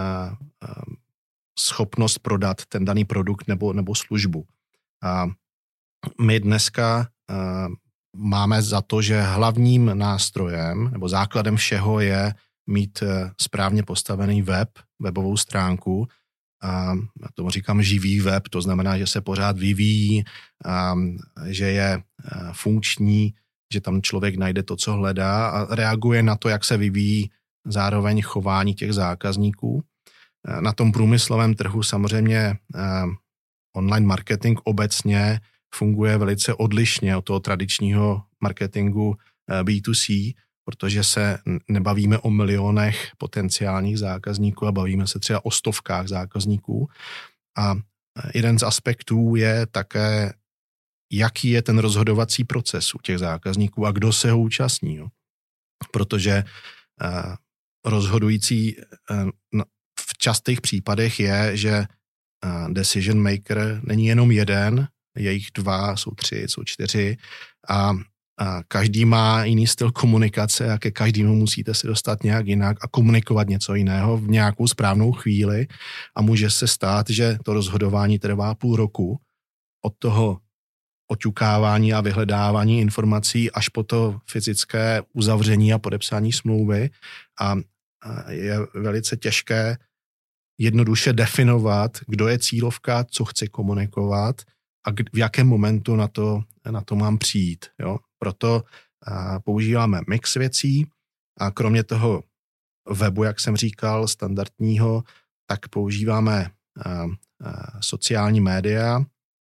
schopnost prodat ten daný produkt nebo, nebo službu. A my dneska máme za to, že hlavním nástrojem nebo základem všeho je mít správně postavený web, webovou stránku. A já tomu říkám živý web, to znamená, že se pořád vyvíjí, a že je funkční, že tam člověk najde to, co hledá, a reaguje na to, jak se vyvíjí zároveň chování těch zákazníků. Na tom průmyslovém trhu samozřejmě online marketing obecně funguje velice odlišně od toho tradičního marketingu bé dvě cé, protože se nebavíme o milionech potenciálních zákazníků a bavíme se třeba o stovkách zákazníků. A jeden z aspektů je také, jaký je ten rozhodovací proces u těch zákazníků a kdo se ho účastní. Jo. Protože uh, rozhodující uh, v častých případech je, že uh, decision maker není jenom jeden, je jich dva, jsou tři, jsou čtyři a, a každý má jiný styl komunikace a ke každému musíte se dostat nějak jinak a komunikovat něco jiného v nějakou správnou chvíli a může se stát, že to rozhodování trvá půl roku od toho oťukávání a vyhledávání informací až po to fyzické uzavření a podepsání smlouvy a je velice těžké jednoduše definovat, kdo je cílovka, co chci komunikovat a v jakém momentu na to, na to mám přijít. Jo? Proto používáme mix věcí a kromě toho webu, jak jsem říkal, standardního, tak používáme sociální média,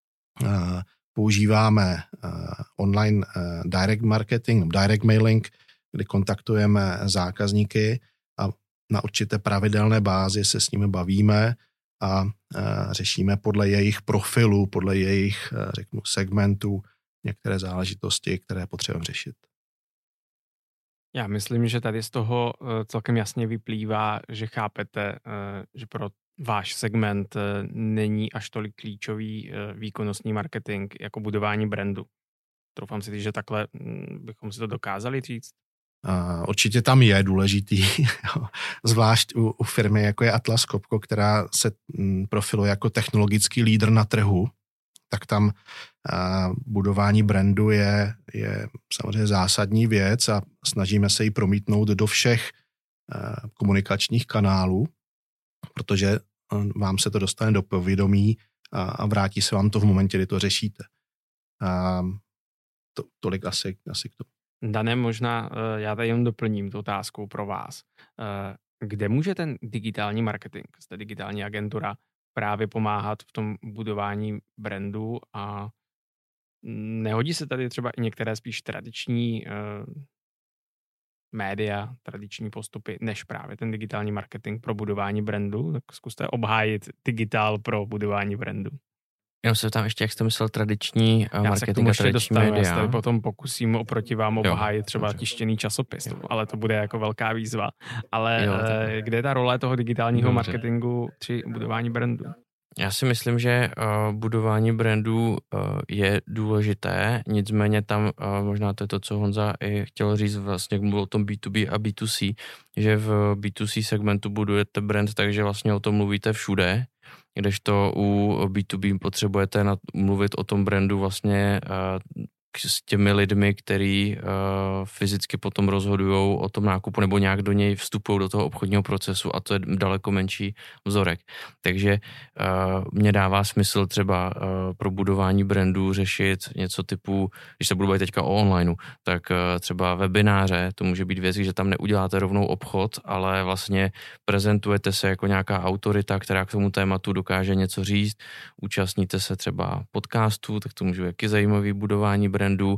používáme online direct marketing, direct mailing, kdy kontaktujeme zákazníky a na určité pravidelné bázi se s nimi bavíme a řešíme podle jejich profilu, podle jejich, řeknu, segmentů některé záležitosti, které potřebujeme řešit. Já myslím, že tady z toho celkem jasně vyplývá, že chápete, že pro váš segment není až tolik klíčový výkonnostní marketing jako budování brandu. Troufám si, že takhle bychom si to dokázali říct. Uh, určitě tam je důležitý, zvlášť u, u firmy, jako je Atlas Copco, která se m, profiluje jako technologický lídr na trhu, tak tam uh, budování brandu je, je samozřejmě zásadní věc a snažíme se ji promítnout do všech uh, komunikačních kanálů, protože uh, vám se to dostane do povědomí a, a vrátí se vám to v momentě, kdy to řešíte. Uh, to, tolik asi, asi k tomu. Dané, možná já tady jen doplním tu otázku pro vás. Kde může ten digitální marketing, jste digitální agentura, právě pomáhat v tom budování brandu a nehodí se tady třeba i některé spíš tradiční média, tradiční postupy, než právě ten digitální marketing pro budování brandu? Tak zkuste obhájit digitál pro budování brandu. Jenom se tam ještě, jak jste myslel, tradiční já marketing a tradiční média. Já se tady potom pokusím oproti vám obhájit třeba dobře. Tištěný časopis, jo. Ale to bude jako velká výzva. Ale jo, eh, kde je ta role toho digitálního dobře. marketingu při budování brandu? Já si myslím, že uh, budování brandu uh, je důležité, nicméně tam uh, možná to je to, co Honza i chtěl říct, vlastně jak mluvil o tom bé dvě bé a bé dvě cé, že v bé dvě cé segmentu budujete brand, takže vlastně o tom mluvíte všude, kdežto u bé dvě bé potřebujete mluvit o tom brandu vlastně uh, s těmi lidmi, kteří uh, fyzicky potom rozhodujou o tom nákupu nebo nějak do něj vstupují do toho obchodního procesu a to je daleko menší vzorek. Takže uh, mě dává smysl třeba uh, pro budování brandu řešit něco typu, když se budu bavit teďka o onlineu, tak uh, třeba webináře, to může být věc, že tam neuděláte rovnou obchod, ale vlastně prezentujete se jako nějaká autorita, která k tomu tématu dokáže něco říct, účastníte se třeba podcastů, tak to může být jaký zajímavý budování brandu, brandu,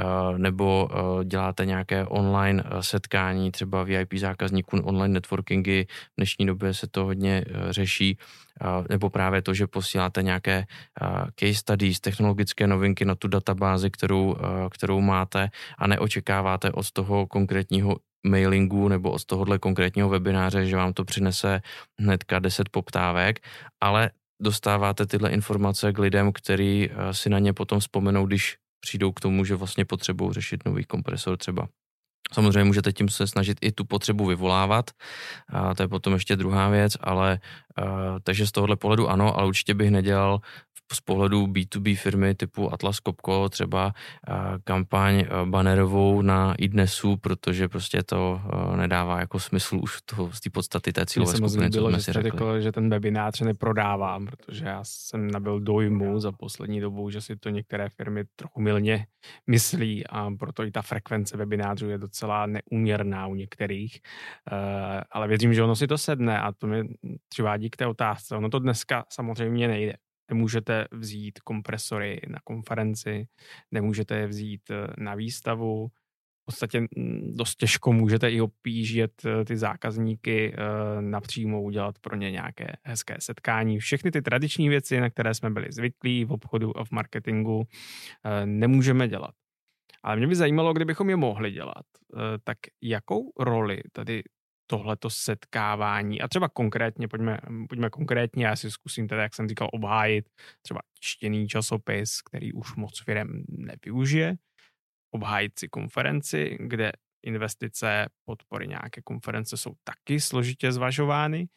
nebo děláte nějaké online setkání, třeba V I P zákazníků, online networkingy, v dnešní době se to hodně řeší, nebo právě to, že posíláte nějaké case studies, technologické novinky na tu databázi, kterou, kterou máte a neočekáváte od toho konkrétního mailingu nebo od tohohle konkrétního webináře, že vám to přinese hnedka deset poptávek, ale dostáváte tyhle informace k lidem, kteří si na ně potom vzpomenou, když přijdou k tomu, že vlastně potřebují řešit nový kompresor třeba. Samozřejmě můžete tím se snažit i tu potřebu vyvolávat, a to je potom ještě druhá věc, ale uh, takže z tohohle pohledu ano, ale určitě bych nedělal z pohledu bé dvě bé firmy typu Atlas Copco třeba uh, kampaň uh, bannerovou na iDnesu, protože prostě to uh, nedává jako smysl už toho, z té podstaty té cílové skupiny, co jsme si řekli. Řekl, že ten webinář neprodávám, protože já jsem nabyl dojmu za poslední dobu, že si to některé firmy trochu mylně myslí a proto i ta frekvence webinářů je docela neúměrná u některých, uh, ale věřím, že ono si to sedne a to mě přivádí k té otázce. Ono to dneska samozřejmě nejde. Nemůžete vzít kompresory na konferenci, nemůžete je vzít na výstavu. V podstatě dost těžko můžete i opížet ty zákazníky napřímo, udělat pro ně nějaké hezké setkání. Všechny ty tradiční věci, na které jsme byli zvyklí v obchodu a v marketingu, nemůžeme dělat. Ale mě by zajímalo, kdybychom je mohli dělat, tak jakou roli tady tohleto setkávání a třeba konkrétně, pojďme, pojďme konkrétně, já si zkusím teda, jak jsem říkal, obhájit třeba tištěný časopis, který už moc firem nevyužije, obhájit si konferenci, kde investice, podpory nějaké konference jsou taky složitě zvažovány.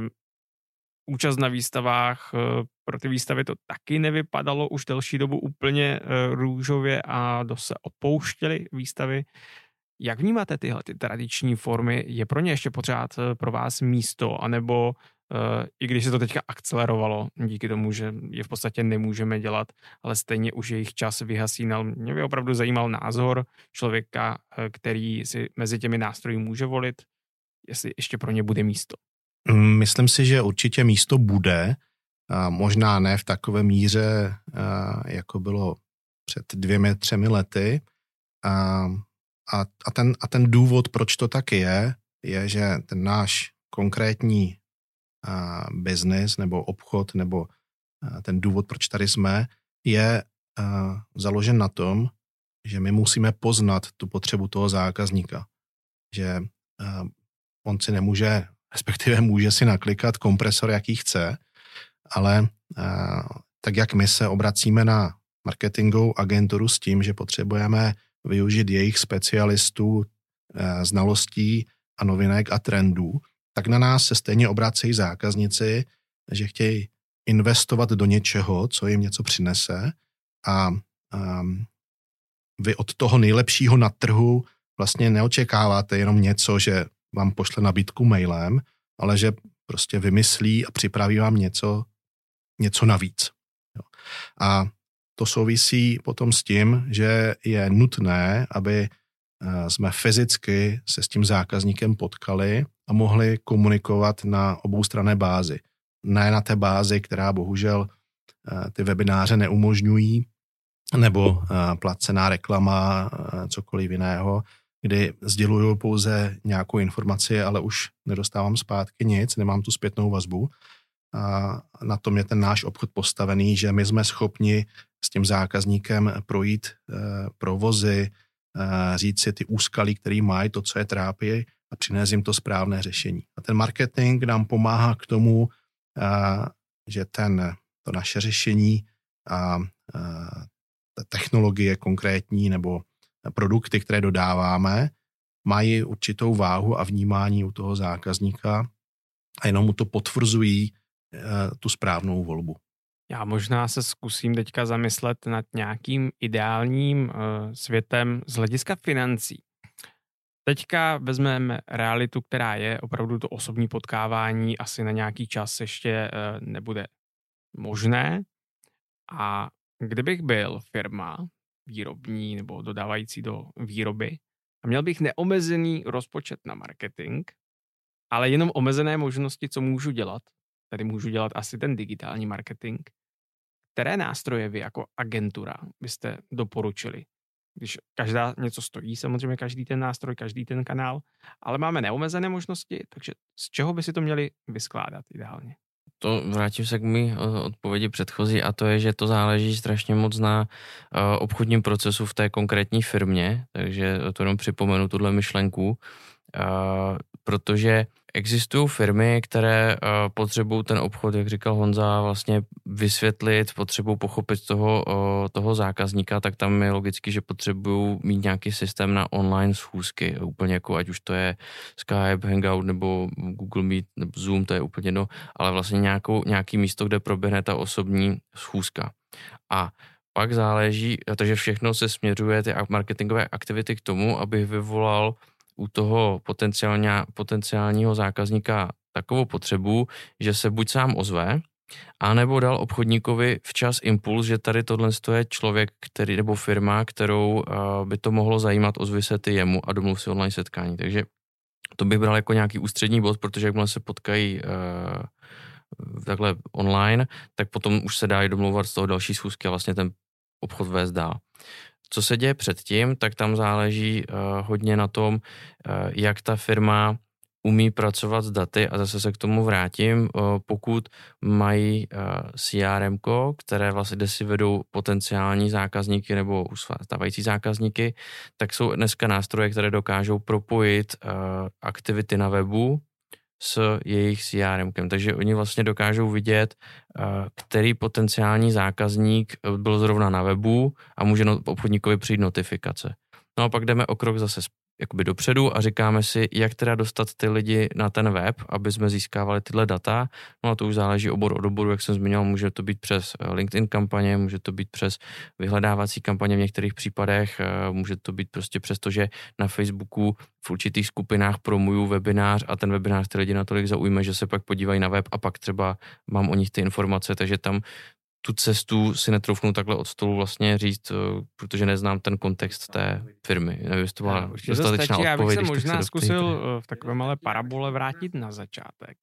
Účast na výstavách, pro ty výstavy to taky nevypadalo už delší dobu úplně růžově a dost se opouštěly výstavy. Jak vnímáte tyhle ty tradiční formy? Je pro ně ještě pořád pro vás místo, anebo uh, i když se to teďka akcelerovalo díky tomu, že je v podstatě nemůžeme dělat, ale stejně už jejich čas vyhasínal. Mě by opravdu zajímal názor člověka, který si mezi těmi nástroji může volit, jestli ještě pro ně bude místo. Myslím si, že určitě místo bude, a možná ne v takové míře, jako bylo před dvěmi, třemi lety. A A, a, ten, a ten důvod, proč to tak je, je, že ten náš konkrétní uh, biznis nebo obchod nebo uh, ten důvod, proč tady jsme, je uh, založen na tom, že my musíme poznat tu potřebu toho zákazníka. Že uh, on si nemůže, respektive může si naklikat kompresor, jaký chce, ale uh, tak, jak my se obracíme na marketingovou agenturu s tím, že potřebujeme využít jejich specialistů, znalostí a novinek a trendů, tak na nás se stejně obracejí zákazníci, že chtějí investovat do něčeho, co jim něco přinese a um, vy od toho nejlepšího na trhu vlastně neočekáváte jenom něco, že vám pošle nabídku mailem, ale že prostě vymyslí a připraví vám něco, něco navíc. Jo. A to souvisí potom s tím, že je nutné, aby jsme fyzicky se s tím zákazníkem potkali a mohli komunikovat na oboustranné bázi. Ne na té bázi, která bohužel ty webináře neumožňují, nebo placená reklama, cokoliv jiného, kdy sděluju pouze nějakou informaci, ale už nedostávám zpátky nic, nemám tu zpětnou vazbu. A na tom je ten náš obchod postavený, že my jsme schopni s tím zákazníkem projít eh, provozy, eh, říct si ty úskalí, který mají, to, co je trápí a přinést jim to správné řešení. A ten marketing nám pomáhá k tomu, eh, že ten, to naše řešení a eh, ta technologie konkrétní nebo produkty, které dodáváme, mají určitou váhu a vnímání u toho zákazníka a jenom mu to potvrzují tu správnou volbu. Já možná se zkusím teďka zamyslet nad nějakým ideálním uh, světem z hlediska financí. Teďka vezmeme realitu, která je, opravdu to osobní potkávání asi na nějaký čas ještě uh, nebude možné. A kdybych byl firma výrobní nebo dodávající do výroby a měl bych neomezený rozpočet na marketing, ale jenom omezené možnosti, co můžu dělat, tady můžu dělat asi ten digitální marketing. Které nástroje vy jako agentura byste doporučili? Když každá něco stojí, samozřejmě každý ten nástroj, každý ten kanál, ale máme neomezené možnosti, takže z čeho by si to měli vyskládat ideálně? To vrátím se k mý odpovědi předchozí a to je, že to záleží strašně moc na obchodním procesu v té konkrétní firmě, takže to jenom připomenu tuhle myšlenku, protože existují firmy, které uh, potřebují ten obchod, jak říkal Honza, vlastně vysvětlit, potřebují pochopit toho, uh, toho zákazníka, tak tam je logicky, že potřebují mít nějaký systém na online schůzky, úplně jako ať už to je Skype, Hangout nebo Google Meet nebo Zoom, to je úplně no, ale vlastně nějakou, nějaký místo, kde proběhne ta osobní schůzka. A pak záleží, takže všechno se směřuje ty marketingové aktivity k tomu, aby vyvolal u toho potenciálního zákazníka takovou potřebu, že se buď sám ozve, anebo dal obchodníkovi včas impuls, že tady tohle je člověk, který, nebo firma, kterou uh, by to mohlo zajímat, ozvi se ty jemu a domluv si online setkání. Takže to bych bral jako nějaký ústřední bod, protože jakmile se potkají uh, takhle online, tak potom už se dá i domlouvat z toho další schůzky a vlastně ten obchod vést dál. Co se děje předtím, tak tam záleží uh, hodně na tom, uh, jak ta firma umí pracovat s daty a zase se k tomu vrátím. Uh, pokud mají uh, C R M ko, které vlastně, kde si vedou potenciální zákazníky nebo stávající zákazníky, tak jsou dneska nástroje, které dokážou propojit uh, aktivity na webu s jejich C R M kem. Takže oni vlastně dokážou vidět, který potenciální zákazník byl zrovna na webu a může obchodníkovi přijít notifikace. No a pak jdeme o krok zase jakoby dopředu a říkáme si, jak teda dostat ty lidi na ten web, aby jsme získávali tyhle data. No a to už záleží obor od oboru, jak jsem zmiňoval, může to být přes LinkedIn kampaně, může to být přes vyhledávací kampaně v některých případech, může to být prostě přes to, že na Facebooku v určitých skupinách promuju webinář a ten webinář ty lidi natolik zaujme, že se pak podívají na web a pak třeba mám o nich ty informace, takže tam tu cestu si netroufnu takhle od stolu vlastně říct, protože neznám ten kontext té firmy. Nevím, jestli to byla dostatečná odpověď. Já bych se možná se zkusil v takové malé parabole vrátit na začátek.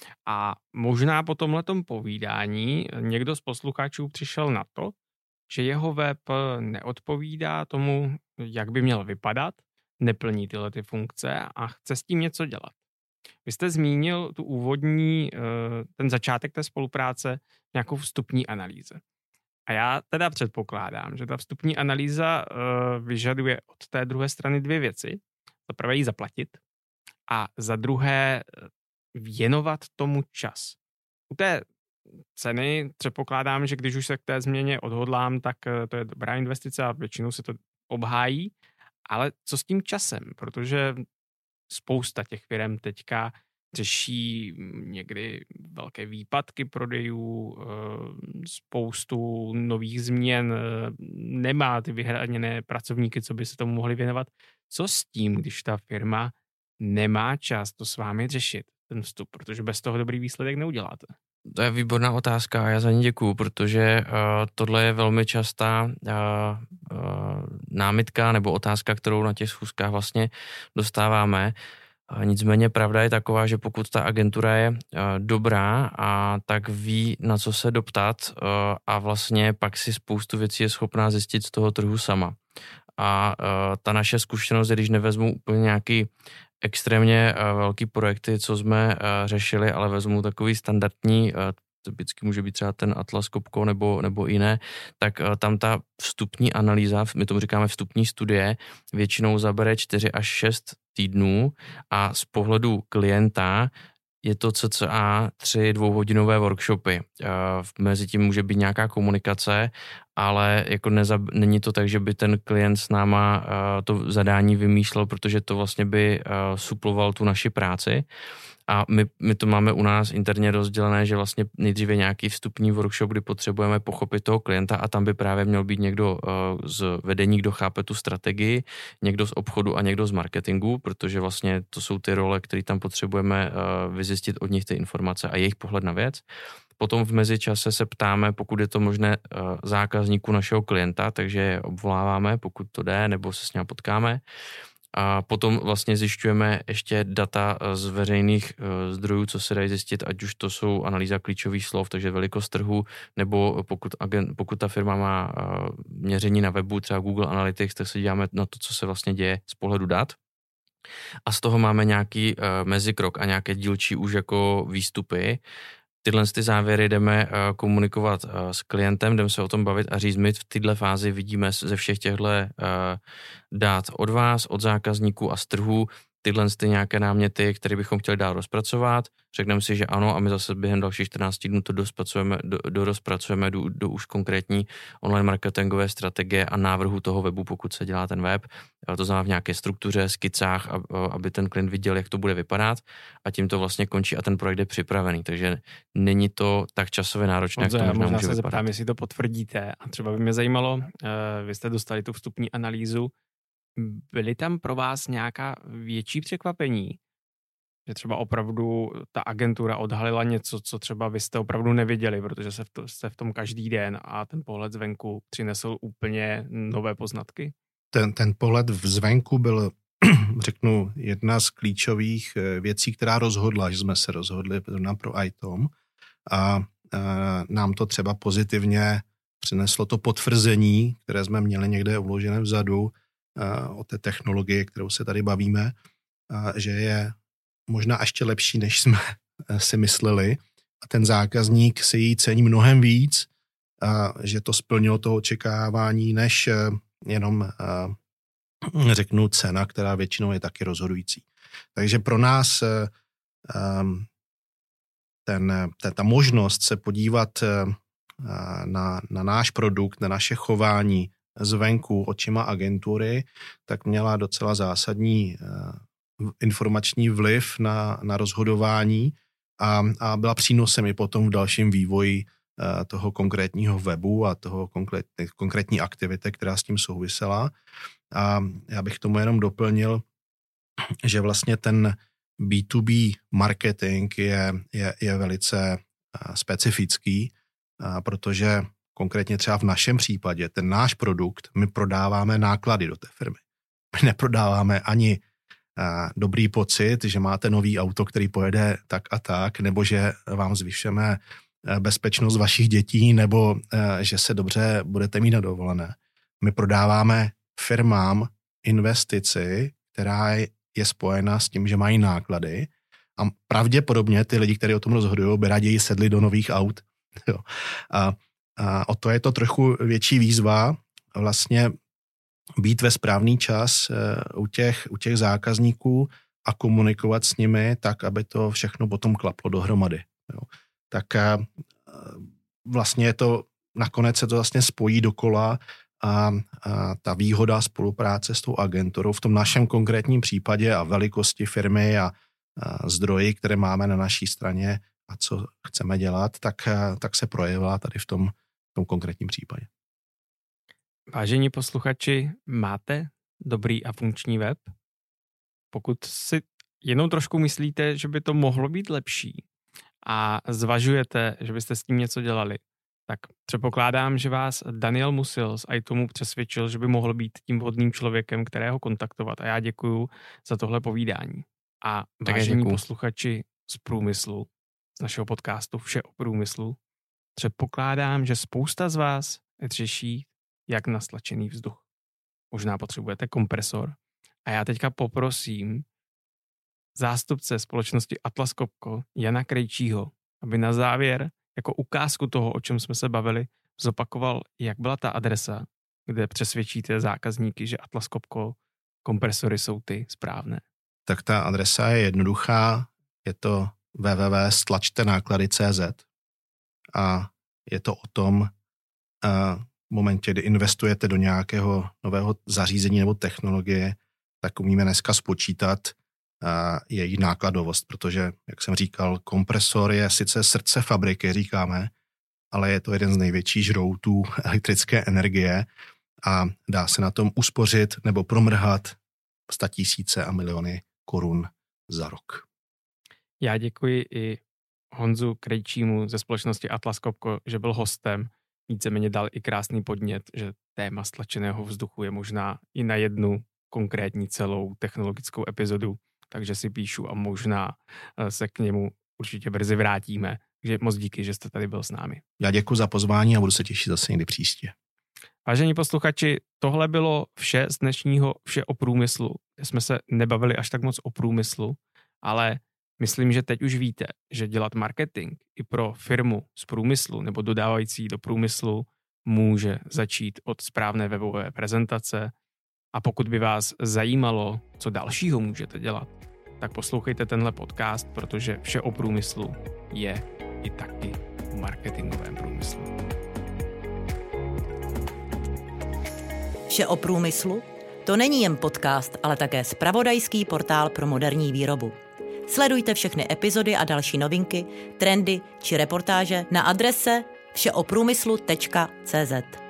A možná po tomhletom povídání někdo z posluchačů přišel na to, že jeho web neodpovídá tomu, jak by měl vypadat, neplní tyhle ty funkce a chce s tím něco dělat. Vy jste zmínil tu úvodní, ten začátek té spolupráce, nějakou vstupní analýze. A já teda předpokládám, že ta vstupní analýza vyžaduje od té druhé strany dvě věci. Za prvé ji zaplatit a za druhé věnovat tomu čas. U té ceny předpokládám, že když už se k té změně odhodlám, tak to je dobrá investice a většinou se to obhájí. Ale co s tím časem? Protože spousta těch firem teďka řeší někdy velké výpadky prodejů, spoustu nových změn, nemá ty vyhraněné pracovníky, co by se tomu mohli věnovat. Co s tím, když ta firma nemá čas to s vámi řešit, ten vstup, protože bez toho dobrý výsledek neuděláte? To je výborná otázka a já za ní děkuju, protože uh, tohle je velmi častá uh, uh, námitka nebo otázka, kterou na těch schůzkách vlastně dostáváme. Uh, nicméně pravda je taková, že pokud ta agentura je uh, dobrá a tak ví, na co se doptat uh, a vlastně pak si spoustu věcí je schopná zjistit z toho trhu sama. A uh, ta naše zkušenost, když nevezmu úplně nějaký extrémně uh, velký projekty, co jsme uh, řešili, ale vezmu takový standardní, uh, typicky může být třeba ten Atlas Copco nebo, nebo jiné, tak uh, tam ta vstupní analýza, my tomu říkáme vstupní studie, většinou zabere čtyři až šest týdnů a z pohledu klienta je to cca tři dvouhodinové workshopy. Mezi tím může být nějaká komunikace, ale jako nezab, není to tak, že by ten klient s náma to zadání vymýšlel, protože to vlastně by suploval tu naši práci. A my, my to máme u nás interně rozdělené, že vlastně nejdříve nějaký vstupní workshop, kdy potřebujeme pochopit toho klienta a tam by právě měl být někdo uh, z vedení, kdo chápe tu strategii, někdo z obchodu a někdo z marketingu, protože vlastně to jsou ty role, které tam potřebujeme uh, vyzjistit od nich ty informace a jejich pohled na věc. Potom v mezičase se ptáme, pokud je to možné, uh, zákazníků našeho klienta, takže je obvoláváme, pokud to jde, nebo se s ním potkáme. A potom vlastně zjišťujeme ještě data z veřejných zdrojů, co se dají zjistit, ať už to jsou analýza klíčových slov, takže velikost trhu, nebo pokud, agent, pokud ta firma má měření na webu, třeba Google Analytics, tak se díváme na to, co se vlastně děje z pohledu dat. A z toho máme nějaký mezikrok a nějaké dílčí už jako výstupy. Tyhle ty závěry jdeme komunikovat s klientem, jdeme se o tom bavit a říct, my v této fázi vidíme ze všech těchto dát od vás, od zákazníků a z trhu tyhle ty nějaké náměty, které bychom chtěli dál rozpracovat. Řekneme si, že ano a my zase během dalších čtrnácti dnů to dospracujeme, do, do rozpracujeme do, do už konkrétní online marketingové strategie a návrhu toho webu, pokud se dělá ten web. To znamená v nějaké struktuře, skicách, aby ten klient viděl, jak to bude vypadat a tím to vlastně končí a ten projekt je připravený. Takže není to tak časově náročné, jak to možná, možná může se vypadat. Zeptám, jestli to potvrdíte a třeba by mě zajímalo, vy jste dostali tu vstupní analýzu, byly tam pro vás nějaká větší překvapení? Že třeba opravdu ta agentura odhalila něco, co třeba vy jste opravdu nevěděli, protože se v to, jste v tom každý den a ten pohled zvenku přinesl úplně nové poznatky? Ten, ten pohled zvenku byl, řeknu, jedna z klíčových věcí, která rozhodla, že jsme se rozhodli pro i tom. a nám to třeba pozitivně přineslo to potvrzení, které jsme měli někde uložené vzadu o té technologii, kterou se tady bavíme, že je možná ještě lepší, než jsme si mysleli a ten zákazník si ji cení mnohem víc, že to splnilo to očekávání, než jenom řeknu cena, která většinou je taky rozhodující. Takže pro nás ten, ta možnost se podívat na, na náš produkt, na naše chování zvenku očima agentury, tak měla docela zásadní informační vliv na, na rozhodování a, a byla přínosem i potom v dalším vývoji toho konkrétního webu a toho konkrétní, konkrétní aktivity, která s tím souvisela. A já bych tomu jenom doplnil, že vlastně ten bé dvě bé marketing je, je, je velice specifický, protože konkrétně třeba v našem případě ten náš produkt, my prodáváme náklady do té firmy. My neprodáváme ani dobrý pocit, že máte nový auto, který pojede tak a tak, nebo že vám zvyšujeme bezpečnost vašich dětí, nebo že se dobře budete mít na dovolené. My prodáváme firmám investici, která je spojena s tím, že mají náklady a pravděpodobně ty lidi, kteří o tom rozhodují, by raději sedli do nových aut. Jo. A, a o to je to trochu větší výzva vlastně být ve správný čas u těch, u těch zákazníků a komunikovat s nimi tak, aby to všechno potom klaplo dohromady. Jo. Tak vlastně je to, nakonec se to vlastně spojí dokola a, a ta výhoda spolupráce s tou agenturou v tom našem konkrétním případě a velikosti firmy a, a zdroji, které máme na naší straně a co chceme dělat, tak, tak se projevila tady v tom, v tom konkrétním případě. Vážení posluchači, máte dobrý a funkční web? Pokud si jenom trošku myslíte, že by to mohlo být lepší a zvažujete, že byste s tím něco dělali, tak předpokládám, že vás Daniel Musil z iTomu přesvědčil, že by mohl být tím vhodným člověkem, kterého kontaktovat. A já děkuju za tohle povídání. A vážení posluchači z průmyslu, z našeho podcastu Vše o průmyslu, předpokládám, že spousta z vás řeší, jak na stlačený vzduch. Možná potřebujete kompresor. A já teďka poprosím zástupce společnosti Atlas Copco Jana Krejčího, aby na závěr jako ukázku toho, o čem jsme se bavili, zopakoval, jak byla ta adresa, kde přesvědčíte zákazníky, že Atlas Copco kompresory jsou ty správné. Tak ta adresa je jednoduchá, je to w w w tečka stlačte náklady tečka c z a je to o tom, v momentě, kdy investujete do nějakého nového zařízení nebo technologie, tak umíme dneska spočítat její nákladovost, protože, jak jsem říkal, kompresor je sice srdce fabriky, říkáme, ale je to jeden z největších žroutů elektrické energie a dá se na tom uspořit nebo promrhat statisíce a miliony korun za rok. Já děkuji i Honzu Krejčímu ze společnosti Atlas Copco, že byl hostem. Víceméně dal i krásný podnět, že téma stlačeného vzduchu je možná i na jednu konkrétní celou technologickou epizodu, takže si píšu a možná se k němu určitě brzy vrátíme. Takže moc díky, že jste tady byl s námi. Já děkuji za pozvání a budu se těšit zase někdy příště. Vážení posluchači, tohle bylo vše z dnešního Vše o průmyslu. Jsme se nebavili až tak moc o průmyslu, ale myslím, že teď už víte, že dělat marketing i pro firmu z průmyslu nebo dodávající do průmyslu může začít od správné webové prezentace. A pokud by vás zajímalo, co dalšího můžete dělat, tak poslouchejte tenhle podcast, protože Vše o průmyslu je i taky v marketingovém průmyslu. Vše o průmyslu? To není jen podcast, ale také zpravodajský portál pro moderní výrobu. Sledujte všechny epizody a další novinky, trendy či reportáže na adrese vše o průmyslu tečka c z.